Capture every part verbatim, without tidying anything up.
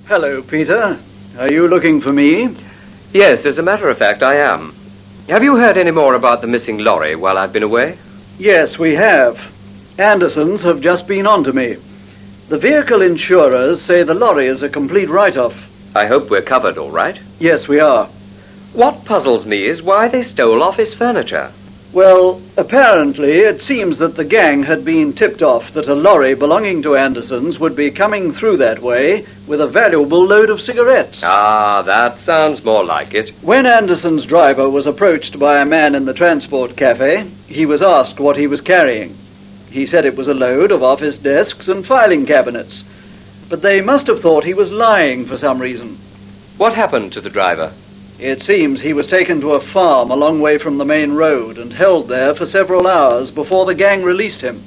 Hello, Peter. Are you looking for me? Yes, as a matter of fact, I am. Have you heard any more about the missing lorry while I've been away? Yes, we have. Andersons have just been on to me. The vehicle insurers say the lorry is a complete write-off. I hope we're covered all right. Yes, we are. What puzzles me is why they stole office furniture. Well, apparently it seems that the gang had been tipped off that a lorry belonging to Andersons would be coming through that way with a valuable load of cigarettes. Ah, that sounds more like it. When Anderson's driver was approached by a man in the transport cafe, he was asked what he was carrying. He said it was a load of office desks and filing cabinets, but they must have thought he was lying for some reason. What happened to the driver? It seems he was taken to a farm a long way from the main road and held there for several hours before the gang released him.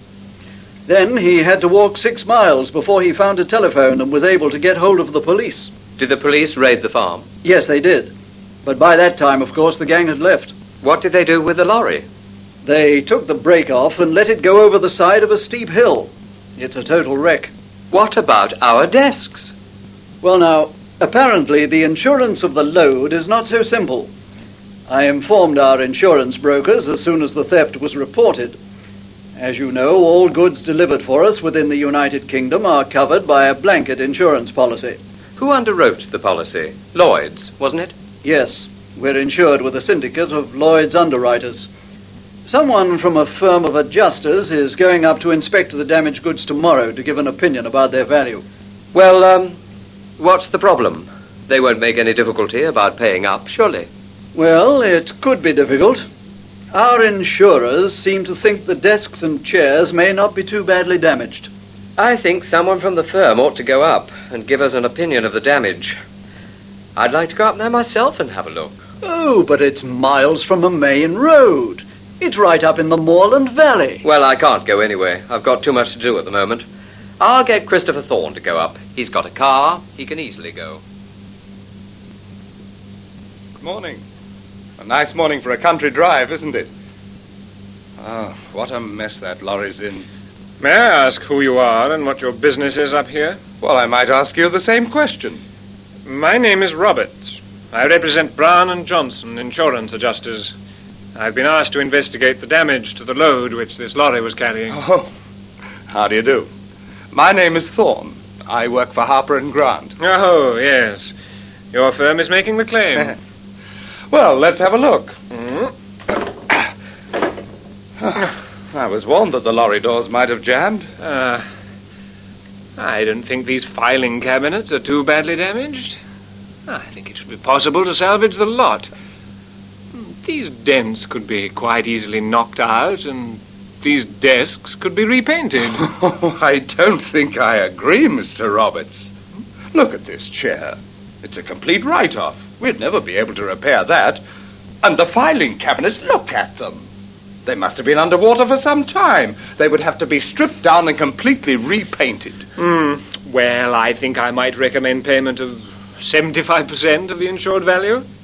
Then he had to walk six miles before he found a telephone and was able to get hold of the police. Did the police raid the farm? Yes, they did. But by that time, of course, the gang had left. What did they do with the lorry? They took the brake off and let it go over the side of a steep hill. It's a total wreck. What about our desks? Well, now, apparently the insurance of the load is not so simple. I informed our insurance brokers as soon as the theft was reported. As you know, all goods delivered for us within the United Kingdom are covered by a blanket insurance policy. Who underwrote the policy? Lloyd's, wasn't it? Yes, we're insured with a syndicate of Lloyd's underwriters. Someone from a firm of adjusters is going up to inspect the damaged goods tomorrow to give an opinion about their value. Well, um, what's the problem? They won't make any difficulty about paying up, surely. Well, it could be difficult. Our insurers seem to think the desks and chairs may not be too badly damaged. I think someone from the firm ought to go up and give us an opinion of the damage. I'd like to go up there myself and have a look. Oh, but it's miles from a main road. It's right up in the moorland valley. Well, I can't go anyway. I've got too much to do at the moment. I'll get Christopher Thorne to go up. He's got a car. He can easily go. Good morning. A nice morning for a country drive, isn't it? Ah, what a mess that lorry's in. May I ask who you are and what your business is up here? Well, I might ask you the same question. My name is Roberts. I represent Brown and Johnson Insurance Adjusters. I've been asked to investigate the damage to the load which this lorry was carrying. Oh, how do you do? My name is Thorne. I work for Harper and Grant. Oh, yes. Your firm is making the claim. Well, let's have a look. Mm. I was warned that the lorry doors might have jammed. Uh, I don't think these filing cabinets are too badly damaged. I think it should be possible to salvage the lot. These dents could be quite easily knocked out, and these desks could be repainted. Oh, I don't think I agree, Mister Roberts. Look at this chair. It's a complete write-off. We'd never be able to repair that. And the filing cabinets, look at them. They must have been underwater for some time. They would have to be stripped down and completely repainted. Hmm. Well, I think I might recommend payment of seventy-five percent of the insured value.